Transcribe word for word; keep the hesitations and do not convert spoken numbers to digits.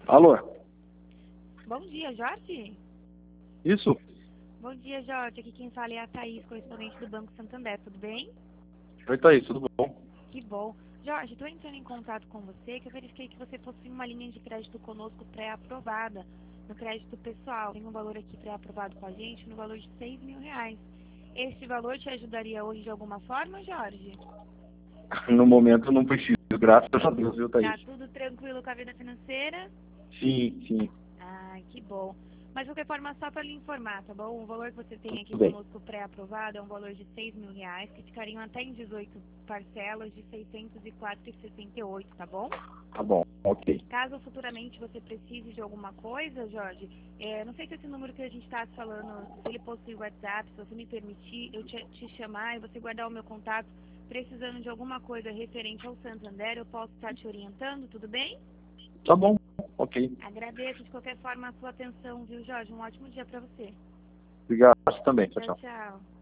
Alô? Bom dia, Jorge. Isso? Bom dia, Jorge. Aqui quem fala é a Thaís, correspondente do Banco Santander. Tudo bem? Oi, Thaís, tudo bom? Que bom. Jorge, estou entrando em contato com você, que eu verifiquei que você possui uma linha de crédito conosco pré-aprovada, no crédito pessoal. Tem um valor aqui pré-aprovado com a gente, no valor de seis mil reais. Este valor te ajudaria hoje de alguma forma, Jorge? No momento eu não preciso, graças a Deus, viu, Tá Thaís? tudo tranquilo com a vida financeira? Sim, sim, Ah, que bom. Mas, de qualquer forma, só para lhe informar, tá bom? O valor que você tem aqui tudo bem. conosco pré-aprovado é um valor de seis mil reais, que ficariam até em dezoito parcelas de seiscentos e quatro reais e sessenta e oito centavos, tá bom? Tá bom, ok. Caso futuramente você precise de alguma coisa, Jorge, é, não sei se esse número que a gente está falando, se ele possui WhatsApp, se você me permitir, eu te, te chamar e você guardar o meu contato, precisando de alguma coisa referente ao Santander, eu posso estar te orientando, tudo bem? Tá bom, ok. Agradeço de qualquer forma a sua atenção, viu, Jorge? Um ótimo dia para você. Obrigado, você também. Tchau, Tchau, tchau. tchau.